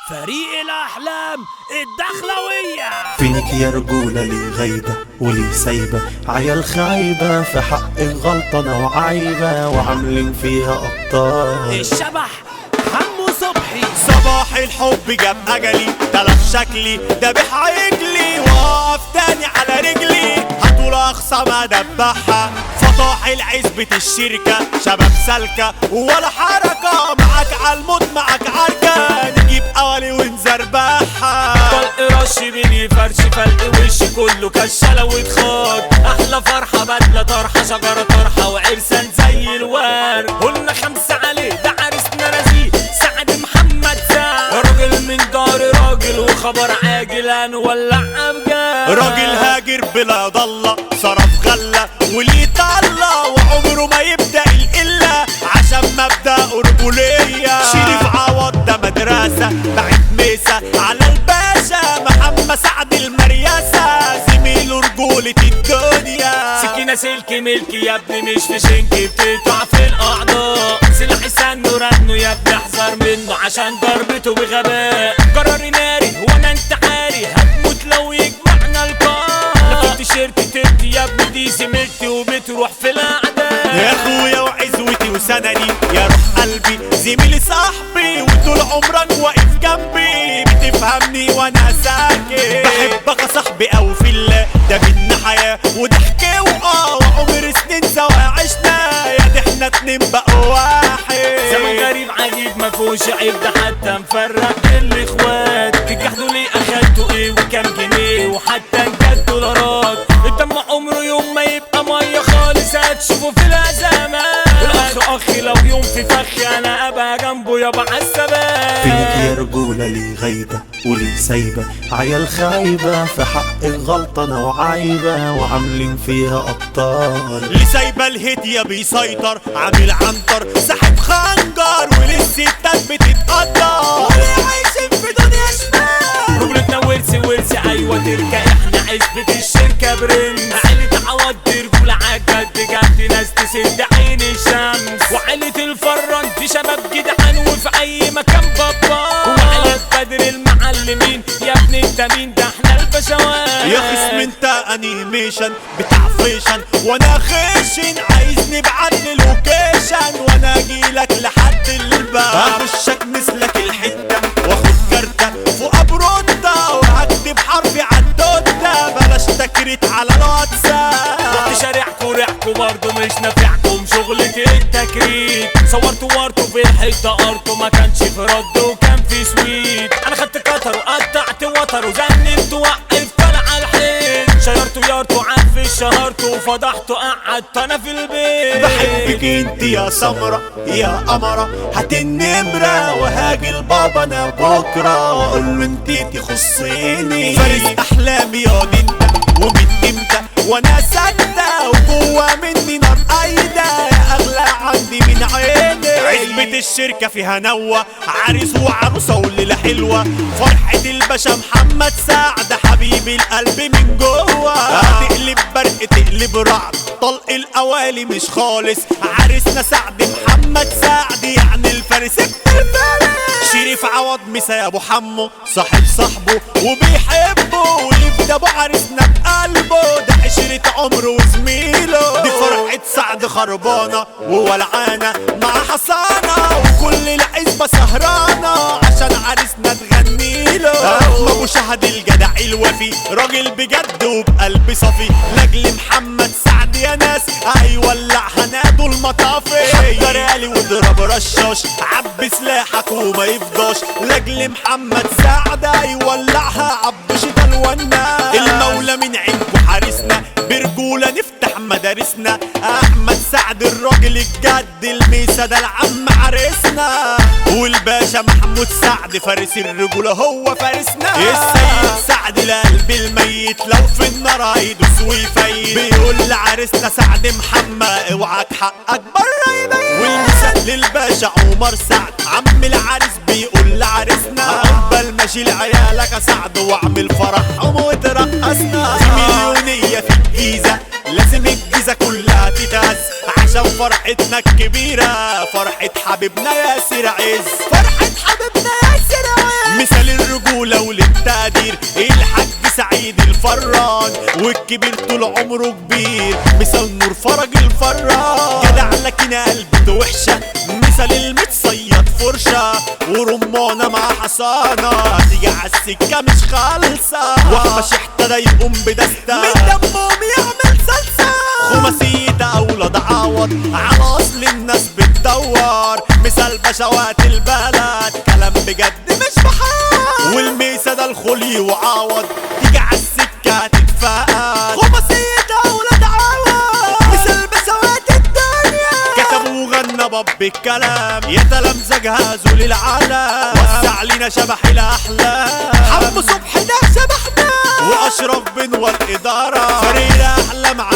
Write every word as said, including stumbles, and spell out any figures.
فريق الأحلام الدخلوية. فينك يا رجولة لي غايبة ولي سايبة عيال خايبة في حقك غلطانة وعايبة وعاملين فيها أبطال. الشبح حمو صبحي صباح الحب جاب أجلي تلف شكلي دبح عجلي وقف تاني على رجلي هطول أقصى ما دبحها فطاح العزبة الشركة شباب سالكة ولا حركة معاك عالموت معاك عركة نجيب قوالي ونزربحها طلق رش بيني فرش فلق وشي كله كشالة واتخاط أحلى فرحة بدلة طرحة شجرة طرحة وعرسان زي الورد قلنا خمسة عليه ده عرسنا رزيه سعد محمد سعد راجل من دار راجل وخبر عاجل هنولع أبجد راجل هاجر بلا ضلة صرف غلة وليه طلة وعمره ما يبدأ القلة عشان مبدأ رجولية شريف عوض ده مدرسة بعد ميسة على الباشا محمد سعد المرياسة زميله رجولة الدنيا سكينة سلكي ملكي يا ابني مش في شنكي بتقطع في الأعضاء سلاحي سنه رنه يا ابني احذر منه عشان ضربته بغباء قراري ناري وانا انتحاري هتموت لو يجمعنا القاع لفت تيشيرتي تبكي يا ابني دي زميلتي وبتروح في الأعداء يا اخويا وعزوتي وسندي يا روح قلبي زميلي صاحبي وطول عمرك واقف جنبي بتفهمني وانا ساكت بحبك يا صاحبي او في الله ده بينا حياة وضحك واه وعمر سنين سوا عشنا يا دي احنا اتنين بقوا واحد زمن غريب عجيب مفهوش عيب ده حتى مفرق الاخوات تجحدوا ليه اخدتوا ايه وكام جنيه وحتى نجد دولارات الدم عمره يوم ما يبقى ميه خالص هتشوفوا في الازمات الاخ اخي لو يوم في فخ انا ابقى جنبه يابا عالثبات فينك يا رجولة لي غايبة ولي سايبة عيال خايبة في حقك غلطانة وعايبة وعاملين فيها أبطال. اللي سايبة الهدية بيسيطر عامل عنتر ساحب خنجر وللستات بتتقدر واللي عايشين في دنيا شمال رجولتنا ورثي ورثي ايوه تركة احنا عزبة الشركة برنس عيلة عوض رجولة عالجد جد ناس تسد عين الشمس وعيلة الفران دي شباب جدعان وفي اي مكان بابا وعيلة بدر المعلمين يا ابني انت مين ده احنا البشوات يا خصم انت انيميشن بتاع فيشن وانا خشن عايز نبعت للوكيشن وانا اجيلك لحد الباب اخشك مثلك الحته واخد كارته فوق بروده وهكتب حرفي عالدوده بلاش تكريت على الواتساب رحت شارعكوا ريحكوا برضه مش نافعكم شغلة التكريت صورت ورطه في الحته قرطه ما كانش في رد وكان في سويت انا خدت كتر وقطعت وتر وزنت وقفت طالع الحيط شيرته يارته عف شهرته وفضحته قعدت انا في البيت بحبك انت يا سمرة يا قمرة هات النمرة وهاجي لبابا انا بكرة واقول له انت تخصيني فارس احلامي يا انت ومن امتى وانا ساكتة وجوا مني نار قايدة يا اغلى عندي من عيني عزبة الشركة فيها نوة عريس وعروسة والليلة حلوة فرحة الباشا محمد سعد حبيب القلب من جوه تقلب برق تقلب رعد طلق الاوالي مش خالص عريسنا سعد محمد سعد يعني الفارس الفارس شريف عوض مسا يا ابو حمو صاحب صاحبه وبيحبه ويبدا ابو عريسنا بقلبه ده عشرة عمره وزميله دي فرحة سعد خربانة وولعانة مع حصانة وكل العزبة سهرانة عشان عريسنا تغنيله ابو شهد الجدع الوفي راجل بجد وبقلب صفي لاجل محمد سعد يا ناس هيولع هنادوا المطافي حضر يالي واضرب رشاش عبي سلاحك وما يفضاش لاجل محمد سعد هيولعها عبد شتا الوناس المولى من عندكو حارسنا برجولة نفتح مدارسنا احمد سعد الراجل الجد الميسا ده العم عرسنا والباشا محمود سعد فارس الرجولة هو فارسنا السيد سعد لقلب الميت لو في النار هيدوس ويفيت بيقول لعرسنا سعد محمد اوعك حقك بره يبين والمثال للباشا عمر سعد عم العريس بيقول لعرسنا عقبال ما اشيل عيالك يا سعد واعمل فرحهم وترقصنا في مليونية في الجيزة لازم الجيزة كلها تتهز عشان فرحتنا الكبيرة فرحة حبيبنا ياسر عز فرحة حبيبنا ياسر عز الزمن والكبير طول عمره كبير. مثال نور فرج الفراج جدع لكن قلبته وحشة. مثال المتصيد فرشة ورمانة مع حصانة تيجي عالسكة مش خالصة. وحبش احتدى يقوم بدستة من دمهم يعمل صلصة. خماسية أولاد عوض على أصل الناس بتدور. مثال بشوات البلد كلام بجد مش بحال. والميسة ده الخلي وعوض تيجي عالسكة تتفقد. خماسية أولاد عوض مثال بشوات الدنيا. كتبوا وغنى باب الكلام يا تلامذة جهزوا للعالم. وسع لينا شبح الأحلام حمو صبحي ده شبحنا. وأشرف بنور الإدارة فريق أحلام